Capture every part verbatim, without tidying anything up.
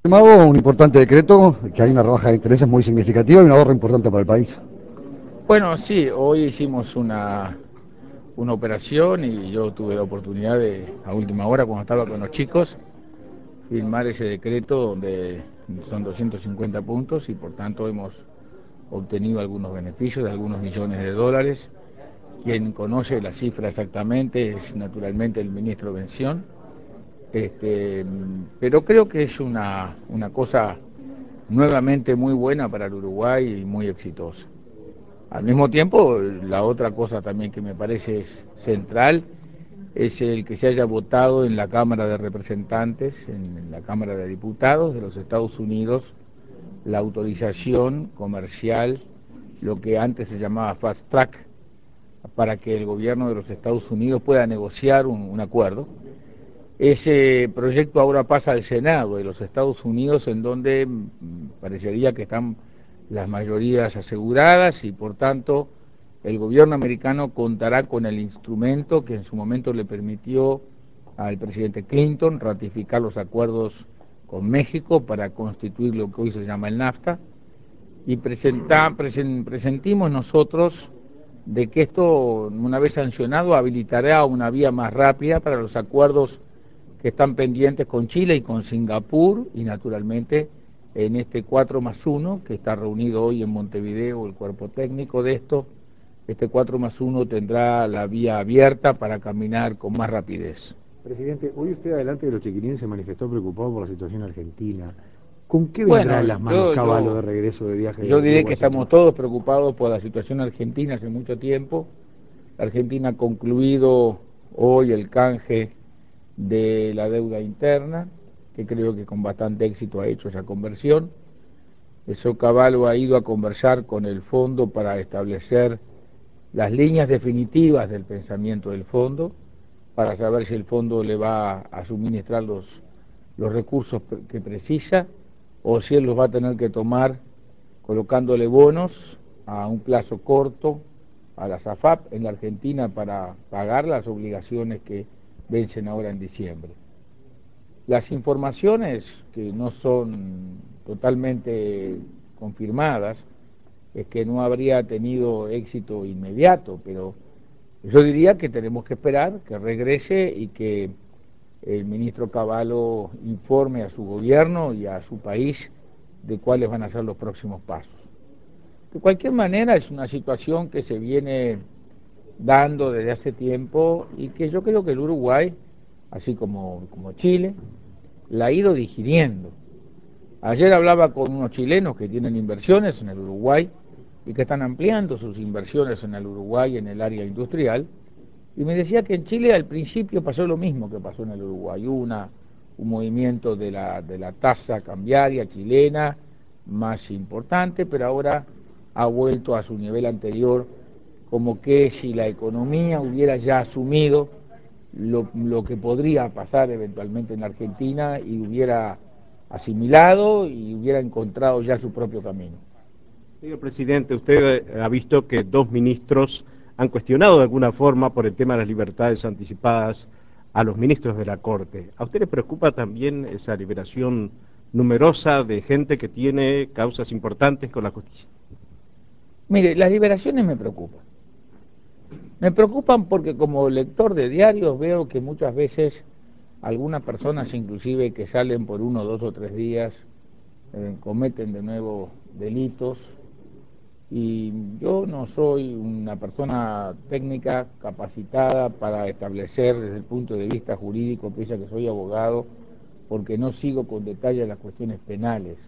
Firmado un importante decreto, que hay una rebaja de intereses muy significativa y un ahorro importante para el país. Bueno, sí, hoy hicimos una, una operación y yo tuve la oportunidad de, a última hora, cuando estaba con los chicos, firmar ese decreto donde son doscientos cincuenta puntos y por tanto hemos obtenido algunos beneficios de algunos millones de dólares. Quien conoce la cifra exactamente es naturalmente el ministro Bención, este, pero creo que es una, una cosa nuevamente muy buena para el Uruguay y muy exitosa. Al mismo tiempo, la otra cosa también que me parece es central es el que se haya votado en la Cámara de Representantes, en la Cámara de Diputados de los Estados Unidos, la autorización comercial, lo que antes se llamaba Fast Track, para que el gobierno de los Estados Unidos pueda negociar un, un acuerdo. Ese proyecto ahora pasa al Senado de los Estados Unidos, en donde parecería que están las mayorías aseguradas y por tanto el gobierno americano contará con el instrumento que en su momento le permitió al presidente Clinton ratificar los acuerdos con México para constituir lo que hoy se llama el NAFTA, y presenta, presen, presentimos nosotros de que esto, una vez sancionado, habilitará una vía más rápida para los acuerdos que están pendientes con Chile y con Singapur, y naturalmente en este cuatro más uno, que está reunido hoy en Montevideo, el cuerpo técnico de esto, este cuatro más uno tendrá la vía abierta para caminar con más rapidez. Presidente, hoy usted adelante de los chiquilines se manifestó preocupado por la situación argentina. ¿Con qué vendrá Bueno, en las manos yo, Caballo yo, de regreso de viaje yo de diré que Uruguayito? estamos todos preocupados por la situación argentina hace mucho tiempo. La Argentina ha concluido hoy el canje de la deuda interna, que creo que con bastante éxito ha hecho esa conversión. Eso Caballo ha ido a conversar con el fondo para establecer las líneas definitivas del pensamiento del fondo, para saber si el fondo le va a suministrar los, los recursos que precisa o si él los va a tener que tomar colocándole bonos a un plazo corto a la SAFAP en la Argentina para pagar las obligaciones que vencen ahora en diciembre. Las informaciones que no son totalmente confirmadas es que no habría tenido éxito inmediato, pero yo diría que tenemos que esperar que regrese y que el ministro Cavallo informe a su gobierno y a su país de cuáles van a ser los próximos pasos. De cualquier manera, es una situación que se viene dando desde hace tiempo y que yo creo que el Uruguay, así como, como Chile, la ha ido digiriendo. Ayer hablaba con unos chilenos que tienen inversiones en el Uruguay y que están ampliando sus inversiones en el Uruguay en el área industrial, y me decía que en Chile al principio pasó lo mismo que pasó en el Uruguay, hubo una, un movimiento de la, de la tasa cambiaria chilena más importante, pero ahora ha vuelto a su nivel anterior, como que si la economía hubiera ya asumido lo, lo que podría pasar eventualmente en la Argentina y hubiera asimilado y hubiera encontrado ya su propio camino. Señor presidente, usted eh, ha visto que dos ministros han cuestionado de alguna forma por el tema de las libertades anticipadas a los ministros de la Corte. ¿A usted le preocupa también esa liberación numerosa de gente que tiene causas importantes con la justicia? Mire, las liberaciones me preocupan. Me preocupan porque como lector de diarios veo que muchas veces algunas personas inclusive que salen por uno, dos o tres días eh, cometen de nuevo delitos, y yo no soy una persona técnica capacitada para establecer desde el punto de vista jurídico, pese a que soy abogado, porque no sigo con detalle las cuestiones penales.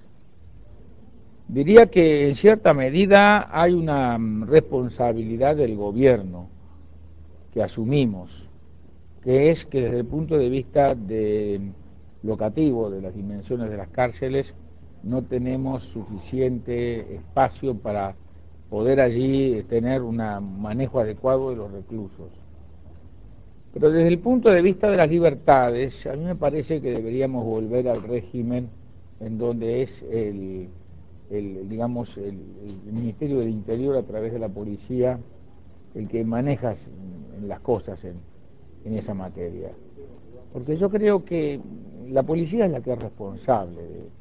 Diría que en cierta medida hay una mm, responsabilidad del gobierno que asumimos, que es que desde el punto de vista de locativo de las dimensiones de las cárceles no tenemos suficiente espacio para poder allí tener un manejo adecuado de los reclusos. Pero desde el punto de vista de las libertades, a mí me parece que deberíamos volver al régimen en donde es el, el digamos, el, el Ministerio del Interior a través de la policía el que maneja las cosas en, en esa materia. Porque yo creo que la policía es la que es responsable de,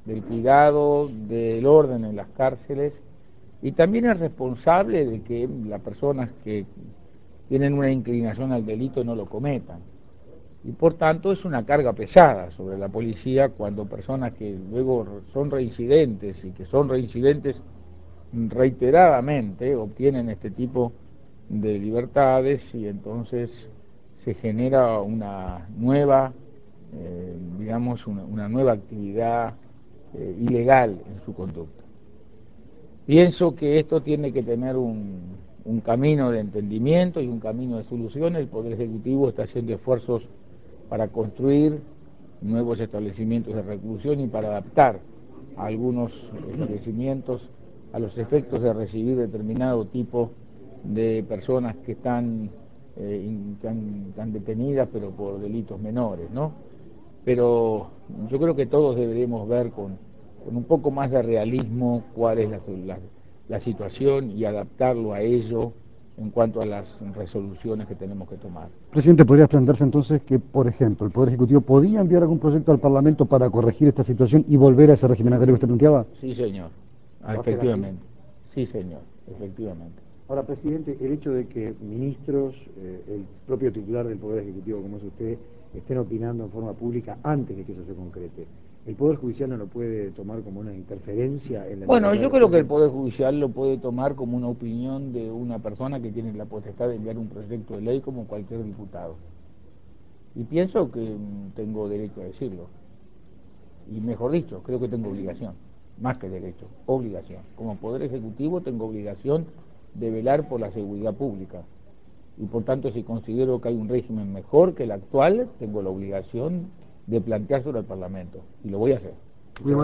del cuidado, del orden en las cárceles, y también es responsable de que las personas que tienen una inclinación al delito no lo cometan. Y por tanto es una carga pesada sobre la policía cuando personas que luego son reincidentes y que son reincidentes reiteradamente obtienen este tipo de libertades, y entonces se genera una nueva, eh, digamos, una, una nueva actividad eh, ilegal en su conducta. Pienso que esto tiene que tener un, un camino de entendimiento y un camino de solución. El Poder Ejecutivo está haciendo esfuerzos para construir nuevos establecimientos de reclusión y para adaptar a algunos establecimientos a los efectos de recibir determinado tipo de personas que están, eh, in, que han, están detenidas pero por delitos menores, ¿no? Pero yo creo que todos deberíamos ver con, con un poco más de realismo cuál es la, la, la situación y adaptarlo a ello en cuanto a las resoluciones que tenemos que tomar. Presidente, ¿podría plantearse entonces que, por ejemplo, el Poder Ejecutivo podía enviar algún proyecto al Parlamento para corregir esta situación y volver a ese régimen anterior que usted planteaba? Sí, señor. Ah, efectivamente. Sí, señor, efectivamente. Ahora, presidente, el hecho de que ministros, eh, el propio titular del Poder Ejecutivo, como es usted, estén opinando en forma pública antes de que eso se concrete, ¿el Poder Judicial no lo puede tomar como una interferencia en la Bueno, libertad yo de creo que el expresión? Poder Judicial lo puede tomar como una opinión de una persona que tiene la potestad de enviar un proyecto de ley como cualquier diputado. Y pienso que mm, tengo derecho a decirlo. Y mejor dicho, creo que tengo obligación, más que derecho, obligación. Como Poder Ejecutivo tengo obligación de velar por la seguridad pública. Y por tanto, si considero que hay un régimen mejor que el actual, tengo la obligación de planteárselo al Parlamento. Y lo voy a hacer.